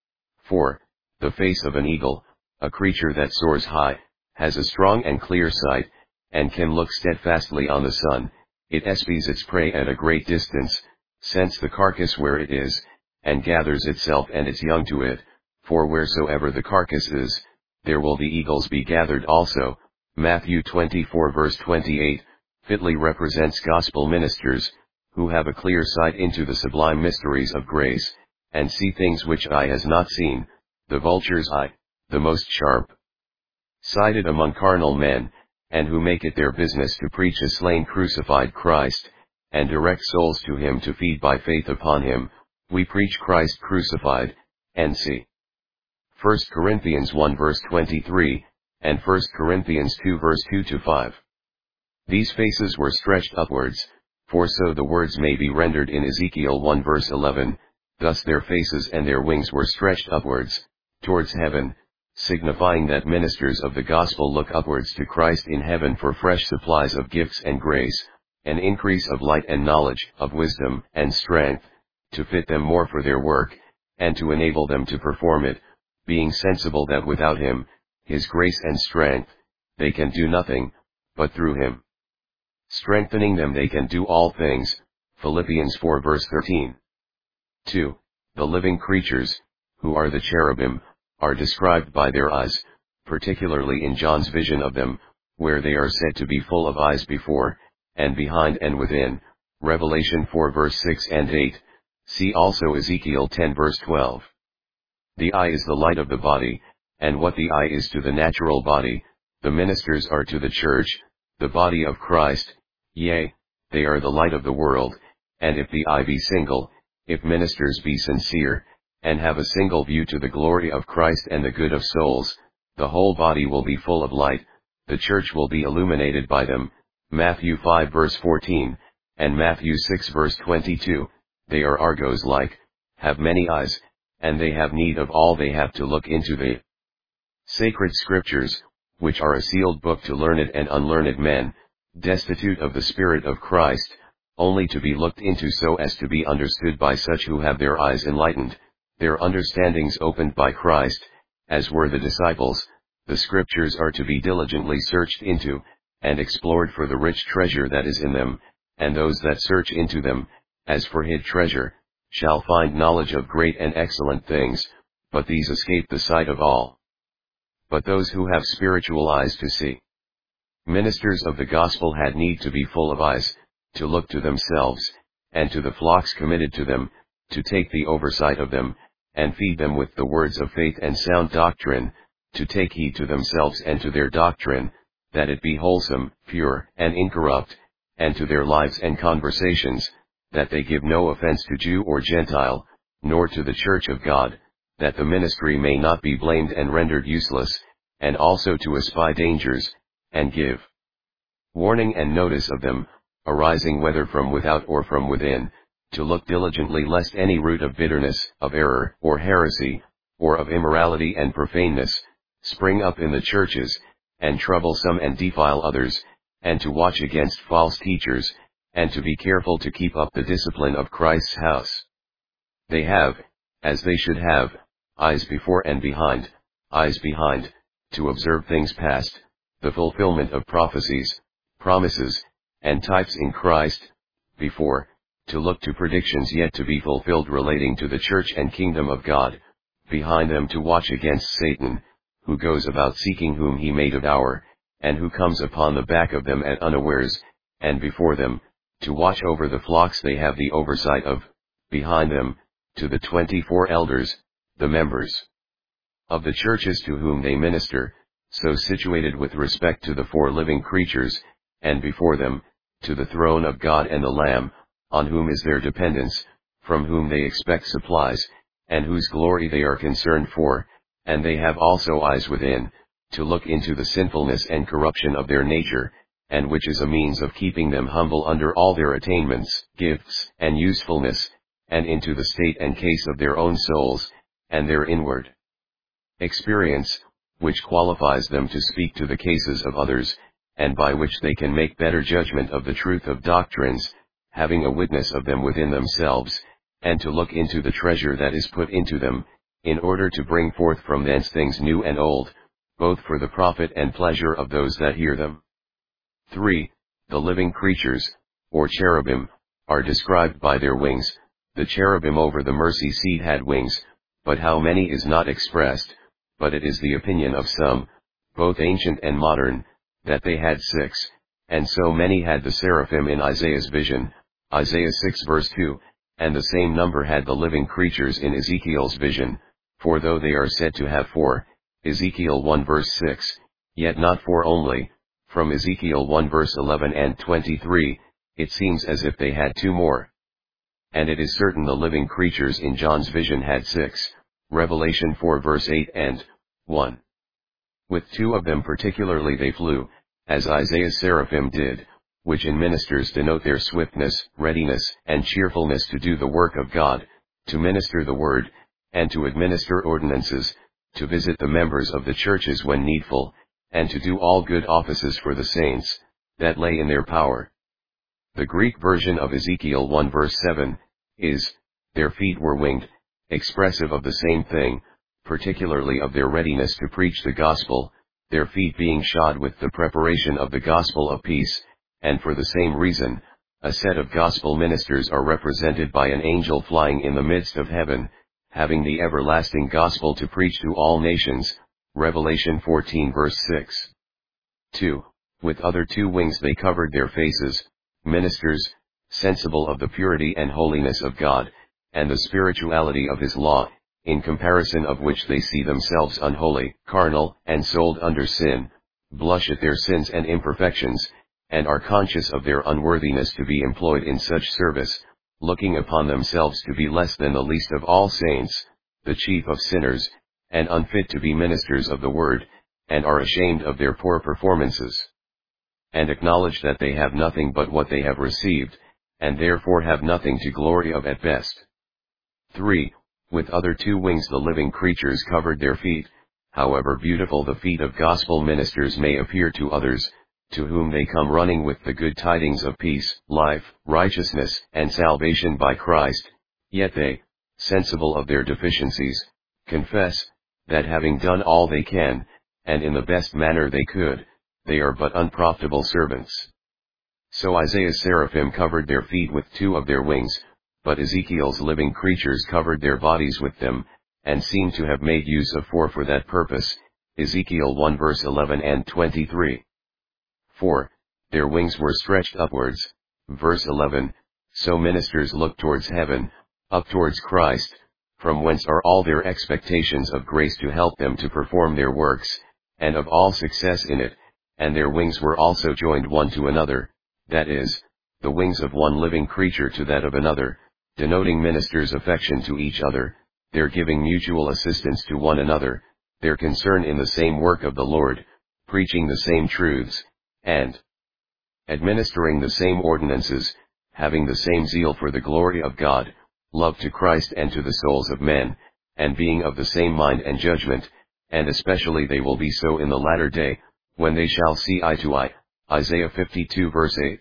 A: For, the face of an eagle, a creature that soars high, has a strong and clear sight, and can look steadfastly on the sun. It espies its prey at a great distance, scents the carcass where it is, and gathers itself and its young to it, for wheresoever the carcass is, there will the eagles be gathered also. Matthew twenty-four verse twenty-eight, fitly represents gospel ministers, who have a clear sight into the sublime mysteries of grace, and see things which eye has not seen, the vulture's eye, the most sharp-sighted among carnal men, and who make it their business to preach a slain crucified Christ, and direct souls to him to feed by faith upon him. We preach Christ crucified, N C First Corinthians one verse twenty-three, and First Corinthians two verse two to five. These faces were stretched upwards, for so the words may be rendered in Ezekiel one verse eleven, thus their faces and their wings were stretched upwards, towards heaven, signifying that ministers of the gospel look upwards to Christ in heaven for fresh supplies of gifts and grace, an increase of light and knowledge, of wisdom and strength, to fit them more for their work, and to enable them to perform it, being sensible that without him, his grace and strength, they can do nothing, but through him, strengthening them they can do all things. Philippians four verse thirteen. two. The living creatures, who are the cherubim, are described by their eyes, particularly in John's vision of them, where they are said to be full of eyes before, and behind and within. Revelation four verse six and eight, see also Ezekiel ten verse twelve. The eye is the light of the body, and what the eye is to the natural body, the ministers are to the church, the body of Christ, yea, they are the light of the world. And if the eye be single, if ministers be sincere, and have a single view to the glory of Christ and the good of souls, the whole body will be full of light, the church will be illuminated by them. Matthew five verse fourteen, and Matthew six verse twenty-two, they are Argos like, have many eyes, and they have need of all they have to look into the sacred scriptures, which are a sealed book to learned and unlearned men, destitute of the Spirit of Christ, only to be looked into so as to be understood by such who have their eyes enlightened, their understandings opened by Christ, as were the disciples. The scriptures are to be diligently searched into, and explored for the rich treasure that is in them, and those that search into them, as for hid treasure, shall find knowledge of great and excellent things, but these escape the sight of all. But those who have spiritual eyes to see. Ministers of the gospel had need to be full of eyes, to look to themselves, and to the flocks committed to them, to take the oversight of them, and feed them with the words of faith and sound doctrine, to take heed to themselves and to their doctrine, that it be wholesome, pure, and incorrupt, and to their lives and conversations, that they give no offense to Jew or Gentile, nor to the church of God, that the ministry may not be blamed and rendered useless, and also to espy dangers, and give warning and notice of them, arising whether from without or from within, to look diligently lest any root of bitterness, of error, or heresy, or of immorality and profaneness, spring up in the churches, and trouble some and defile others, and to watch against false teachers, and to be careful to keep up the discipline of Christ's house. They have, as they should have, eyes before and behind, eyes behind, to observe things past, the fulfillment of prophecies, promises, and types in Christ, before, to look to predictions yet to be fulfilled relating to the church and kingdom of God, behind them to watch against Satan, who goes about seeking whom he may devour, and who comes upon the back of them at unawares, and before them, to watch over the flocks they have the oversight of, behind them, to the twenty-four elders, the members of the churches to whom they minister, so situated with respect to the four living creatures, and before them, to the throne of God and the Lamb, on whom is their dependence, from whom they expect supplies, and whose glory they are concerned for, and they have also eyes within, to look into the sinfulness and corruption of their nature, and which is a means of keeping them humble under all their attainments, gifts, and usefulness, and into the state and case of their own souls, and their inward experience, which qualifies them to speak to the cases of others, and by which they can make better judgment of the truth of doctrines, having a witness of them within themselves, and to look into the treasure that is put into them, in order to bring forth from thence things new and old, both for the profit and pleasure of those that hear them. three. The living creatures, or cherubim, are described by their wings. The cherubim over the mercy seat had wings, but how many is not expressed, but it is the opinion of some, both ancient and modern, that they had six, and so many had the seraphim in Isaiah's vision, Isaiah six verse two, and the same number had the living creatures in Ezekiel's vision, for though they are said to have four, Ezekiel one verse six, yet not four only. From Ezekiel one verse eleven and twenty-three, it seems as if they had two more. And it is certain the living creatures in John's vision had six, Revelation four verse eight and one. With two of them particularly they flew, as Isaiah's seraphim did, which in ministers denote their swiftness, readiness, and cheerfulness to do the work of God, to minister the word, and to administer ordinances, to visit the members of the churches when needful, and to do all good offices for the saints, that lay in their power. The Greek version of Ezekiel one verse seven, is, their feet were winged, expressive of the same thing, particularly of their readiness to preach the gospel, their feet being shod with the preparation of the gospel of peace, and for the same reason, a set of gospel ministers are represented by an angel flying in the midst of heaven, having the everlasting gospel to preach to all nations, Revelation fourteen verse six. two. With other two wings they covered their faces, ministers, sensible of the purity and holiness of God, and the spirituality of his law, in comparison of which they see themselves unholy, carnal, and sold under sin, blush at their sins and imperfections, and are conscious of their unworthiness to be employed in such service, looking upon themselves to be less than the least of all saints, the chief of sinners, and unfit to be ministers of the word, and are ashamed of their poor performances, and acknowledge that they have nothing but what they have received, and therefore have nothing to glory of at best. three. With other two wings the living creatures covered their feet, however beautiful the feet of gospel ministers may appear to others, to whom they come running with the good tidings of peace, life, righteousness, and salvation by Christ, yet they, sensible of their deficiencies, confess, that having done all they can, and in the best manner they could, they are but unprofitable servants. So Isaiah's seraphim covered their feet with two of their wings, but Ezekiel's living creatures covered their bodies with them, and seem to have made use of four for that purpose, Ezekiel one verse eleven and twenty-three. four. Their wings were stretched upwards, verse eleven, so ministers look towards heaven, up towards Christ, from whence are all their expectations of grace to help them to perform their works, and of all success in it, and their wings were also joined one to another, that is, the wings of one living creature to that of another, denoting ministers' affection to each other, their giving mutual assistance to one another, their concern in the same work of the Lord, preaching the same truths, and administering the same ordinances, having the same zeal for the glory of God, love to Christ and to the souls of men, and being of the same mind and judgment, and especially they will be so in the latter day, when they shall see eye to eye, Isaiah fifty-two verse eight.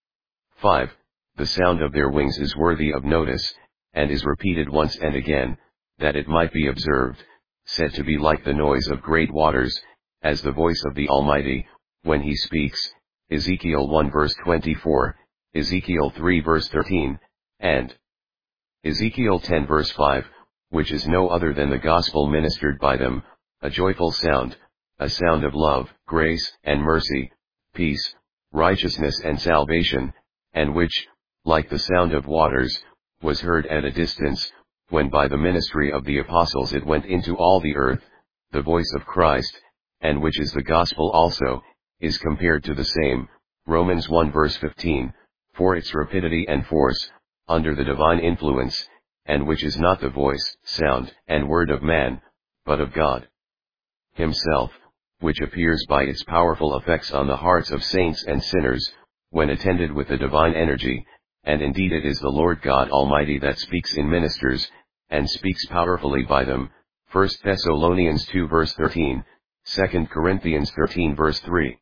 A: five. The sound of their wings is worthy of notice, and is repeated once and again, that it might be observed, said to be like the noise of great waters, as the voice of the Almighty, when he speaks, Ezekiel one verse twenty-four, Ezekiel three verse thirteen, and Ezekiel ten verse five, which is no other than the gospel ministered by them, a joyful sound, a sound of love, grace, and mercy, peace, righteousness and salvation, and which, like the sound of waters, was heard at a distance, when by the ministry of the apostles it went into all the earth, the voice of Christ, and which is the gospel also, is compared to the same, Romans one verse fifteen, for its rapidity and force, under the divine influence, and which is not the voice, sound, and word of man, but of God. himself, which appears by its powerful effects on the hearts of saints and sinners, when attended with the divine energy, and indeed it is the Lord God Almighty that speaks in ministers, and speaks powerfully by them, First Thessalonians two verse thirteen, Second Corinthians thirteen verse three.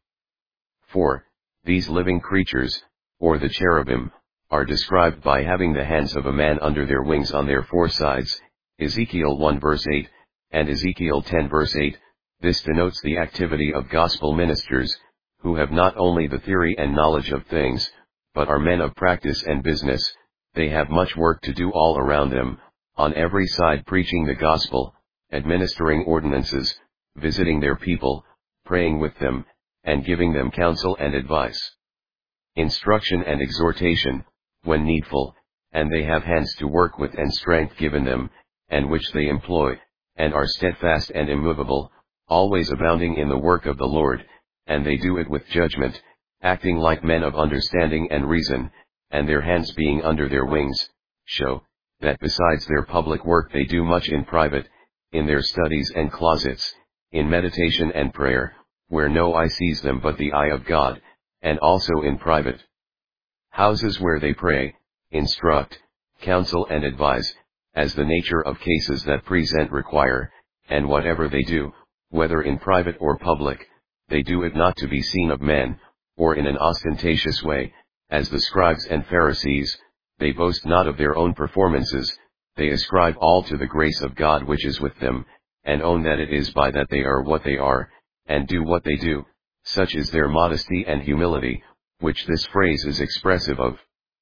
A: four. These living creatures, or the cherubim, are described by having the hands of a man under their wings on their four sides, Ezekiel one verse eight, and Ezekiel ten verse eight, this denotes the activity of gospel ministers, who have not only the theory and knowledge of things, but are men of practice and business. They have much work to do all around them, on every side preaching the gospel, administering ordinances, visiting their people, praying with them, and giving them counsel and advice, instruction and exhortation, when needful, and they have hands to work with and strength given them, and which they employ, and are steadfast and immovable, always abounding in the work of the Lord, and they do it with judgment, acting like men of understanding and reason, and their hands being under their wings, show, that besides their public work they do much in private, in their studies and closets, in meditation and prayer, where no eye sees them but the eye of God, and also in private houses where they pray, instruct, counsel and advise, as the nature of cases that present require, and whatever they do, whether in private or public, they do it not to be seen of men, or in an ostentatious way, as the scribes and Pharisees. They boast not of their own performances, they ascribe all to the grace of God which is with them, and own that it is by that they are what they are, and do what they do. Such is their modesty and humility, which this phrase is expressive of.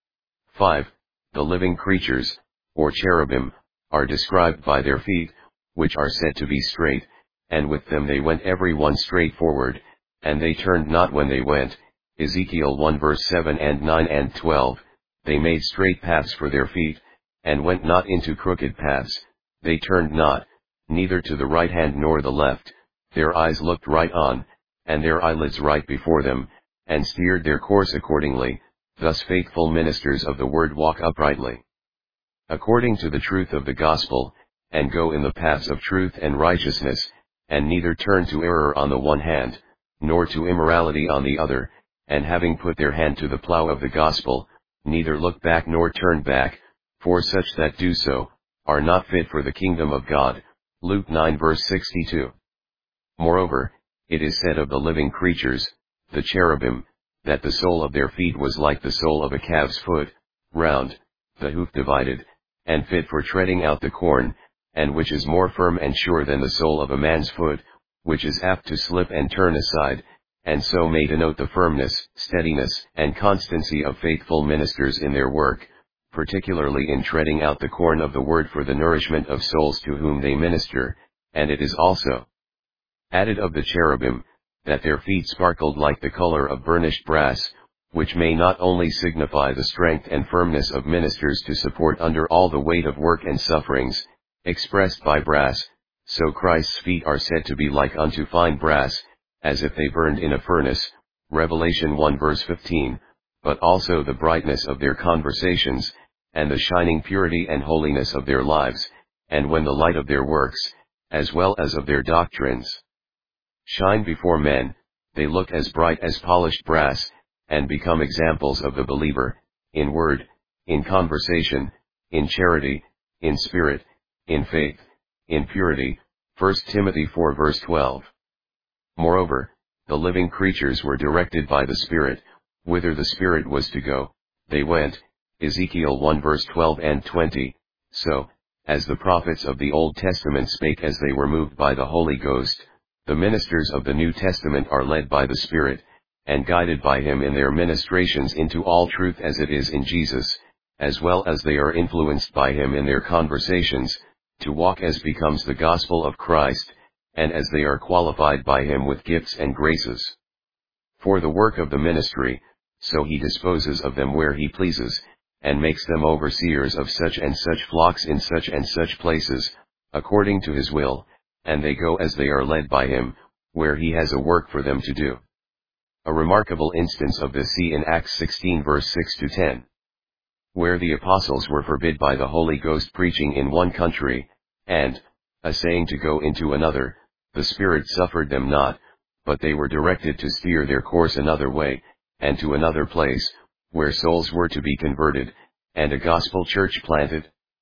A: five. The living creatures, or cherubim, are described by their feet, which are said to be straight, and with them they went every one straight forward, and they turned not when they went, Ezekiel one verse seven and nine and twelve, they made straight paths for their feet, and went not into crooked paths, they turned not, neither to the right hand nor the left, their eyes looked right on, and their eyelids right before them, and steered their course accordingly. Thus faithful ministers of the word walk uprightly, according to the truth of the gospel, and go in the paths of truth and righteousness, and neither turn to error on the one hand, nor to immorality on the other, and having put their hand to the plough of the gospel, neither look back nor turn back, for such that do so, are not fit for the kingdom of God. Luke nine verse sixty-two. Moreover, it is said of the living creatures, the cherubim, that the sole of their feet was like the sole of a calf's foot, round, the hoof divided, and fit for treading out the corn, and which is more firm and sure than the sole of a man's foot, which is apt to slip and turn aside, and so may denote the firmness, steadiness, and constancy of faithful ministers in their work, particularly in treading out the corn of the word for the nourishment of souls to whom they minister. And it is also added of the cherubim, that their feet sparkled like the color of burnished brass, which may not only signify the strength and firmness of ministers to support under all the weight of work and sufferings, expressed by brass, so Christ's feet are said to be like unto fine brass, as if they burned in a furnace, Revelation one verse fifteen, but also the brightness of their conversations, and the shining purity and holiness of their lives, and when the light of their works, as well as of their doctrines, shine before men, they look as bright as polished brass, and become examples of the believer, in word, in conversation, in charity, in spirit, in faith, in purity, First Timothy four verse twelve. Moreover, the living creatures were directed by the Spirit, whither the Spirit was to go, they went, Ezekiel one verse twelve and twenty, so, as the prophets of the Old Testament spake as they were moved by the Holy Ghost, the ministers of the New Testament are led by the Spirit, and guided by Him in their ministrations into all truth as it is in Jesus, as well as they are influenced by Him in their conversations, to walk as becomes the gospel of Christ, and as they are qualified by Him with gifts and graces for the work of the ministry, so He disposes of them where He pleases, and makes them overseers of such and such flocks in such and such places, according to His will, and they go as they are led by Him, where He has a work for them to do. A remarkable instance of this see in Acts sixteen verse six to ten. Where the apostles were forbid by the Holy Ghost preaching in one country, and, assaying to go into another, the Spirit suffered them not, but they were directed to steer their course another way, and to another place, where souls were to be converted, and a gospel church planted.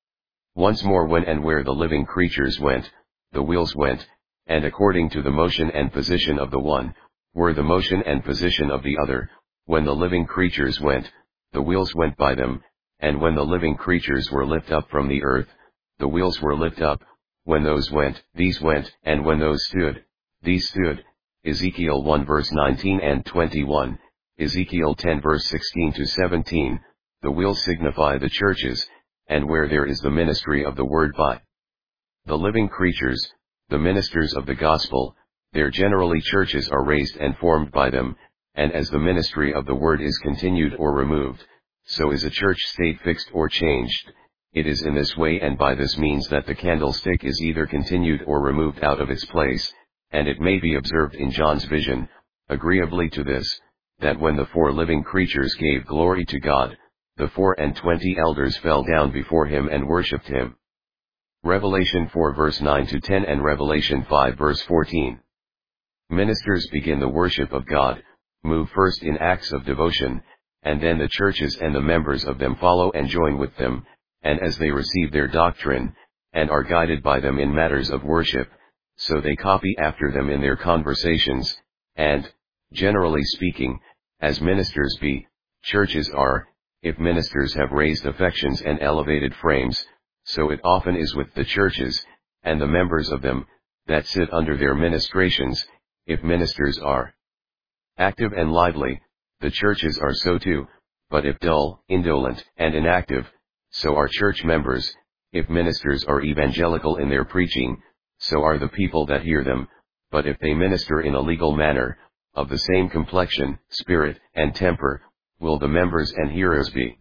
A: Once more, when and where the living creatures went, the wheels went, and according to the motion and position of the one, were the motion and position of the other. When the living creatures went, the wheels went by them, and when the living creatures were lifted up from the earth, the wheels were lifted up. When those went, these went, and when those stood, these stood. Ezekiel one verse nineteen and twenty-one, Ezekiel ten verse sixteen to seventeen, the wheels signify the churches, and where there is the ministry of the word by the living creatures, the ministers of the gospel, there generally churches are raised and formed by them, and as the ministry of the word is continued or removed, so is a church state fixed or changed. It is in this way and by this means that the candlestick is either continued or removed out of its place, and it may be observed in John's vision, agreeably to this, that when the four living creatures gave glory to God, the four and twenty elders fell down before him and worshipped him. Revelation four verse nine to ten and Revelation five verse fourteen. Ministers begin the worship of God, move first in acts of devotion, and then the churches and the members of them follow and join with them, and as they receive their doctrine, and are guided by them in matters of worship, so they copy after them in their conversations, and, generally speaking, as ministers be, churches are, if ministers have raised affections and elevated frames, so it often is with the churches, and the members of them, that sit under their ministrations. If ministers are active and lively, the churches are so too, but if dull, indolent, and inactive, so are church members. If ministers are evangelical in their preaching, so are the people that hear them, but if they minister in a legal manner, of the same complexion, spirit, and temper, will the members and hearers be.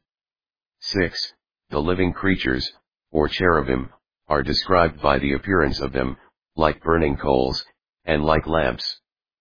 A: six. The living creatures, or cherubim, are described by the appearance of them, like burning coals, and like lamps.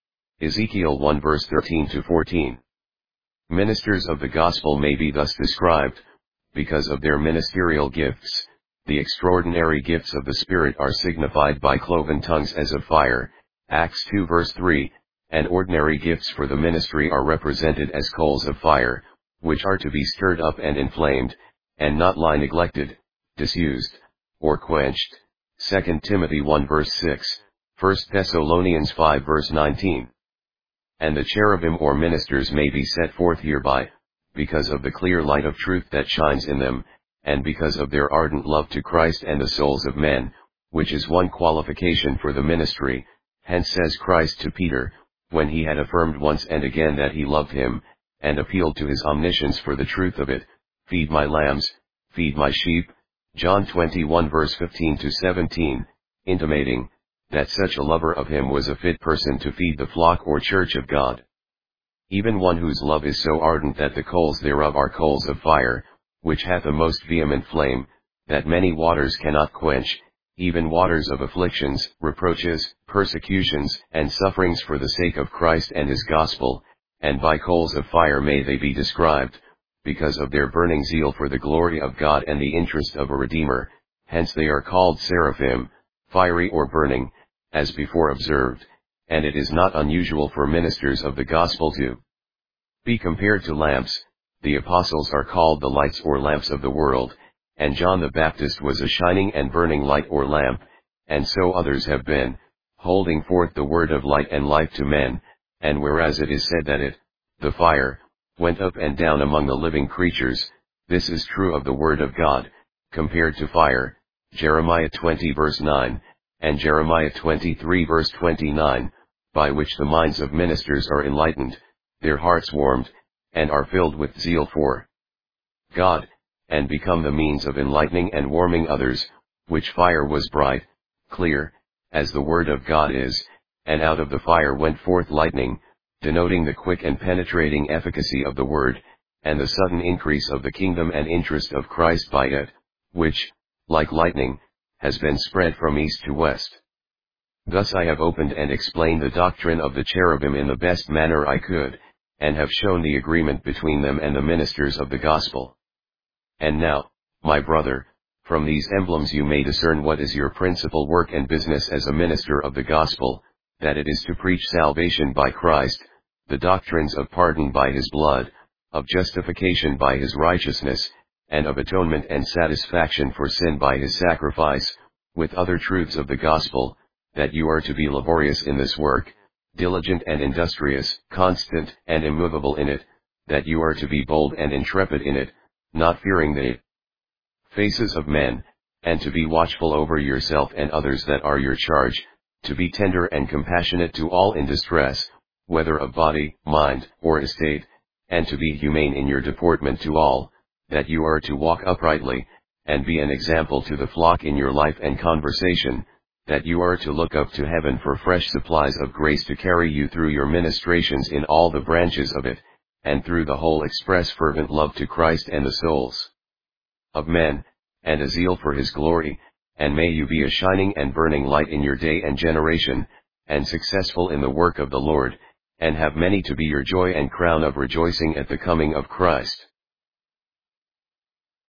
A: Ezekiel one verse thirteen to fourteen. Ministers of the gospel may be thus described, because of their ministerial gifts. The extraordinary gifts of the Spirit are signified by cloven tongues as of fire, Acts two verse three, and ordinary gifts for the ministry are represented as coals of fire, which are to be stirred up and inflamed, and not lie neglected, disused, or quenched. Second Timothy one verse six, First Thessalonians five verse nineteen. And the cherubim or ministers may be set forth hereby, because of the clear light of truth that shines in them, and because of their ardent love to Christ and the souls of men, which is one qualification for the ministry. Hence says Christ to Peter, when he had affirmed once and again that he loved him, and appealed to his omniscience for the truth of it, feed my lambs, feed my sheep, John twenty-one verse fifteen to seventeen, intimating, that such a lover of him was a fit person to feed the flock or church of God. Even one whose love is so ardent that the coals thereof are coals of fire, which hath a most vehement flame, that many waters cannot quench, even waters of afflictions, reproaches, persecutions, and sufferings for the sake of Christ and his gospel, and by coals of fire may they be described, because of their burning zeal for the glory of God and the interest of a Redeemer. Hence they are called seraphim, fiery or burning, as before observed, and it is not unusual for ministers of the gospel to be compared to lamps. The apostles are called the lights or lamps of the world, and John the Baptist was a shining and burning light or lamp, and so others have been, holding forth the word of light and life to men. And whereas it is said that it, the fire, went up and down among the living creatures, this is true of the word of God, compared to fire, Jeremiah twenty verse nine, and Jeremiah twenty-three verse twenty-nine, by which the minds of ministers are enlightened, their hearts warmed, and are filled with zeal for God, and become the means of enlightening and warming others, which fire was bright, clear, as the word of God is, and out of the fire went forth lightning, denoting the quick and penetrating efficacy of the word, and the sudden increase of the kingdom and interest of Christ by it, which, like lightning, has been spread from east to west. Thus I have opened and explained the doctrine of the cherubim in the best manner I could, and have shown the agreement between them and the ministers of the gospel. And now, my brother, From these emblems you may discern what is your principal work and business as a minister of the gospel, that it is to preach salvation by Christ, the doctrines of pardon by his blood, of justification by his righteousness, and of atonement and satisfaction for sin by his sacrifice, with other truths of the gospel, that you are to be laborious in this work, diligent and industrious, constant and immovable in it, that you are to be bold and intrepid in it, not fearing the faces of men, and to be watchful over yourself and others that are your charge, to be tender and compassionate to all in distress, whether of body, mind, or estate, and to be humane in your deportment to all, that you are to walk uprightly, and be an example to the flock in your life and conversation, that you are to look up to heaven for fresh supplies of grace to carry you through your ministrations in all the branches of it, and through the whole express fervent love to Christ and the souls of men, and a zeal for his glory, and may you be a shining and burning light in your day and generation, and successful in the work of the Lord, and have many to be your joy and crown of rejoicing at the coming of Christ.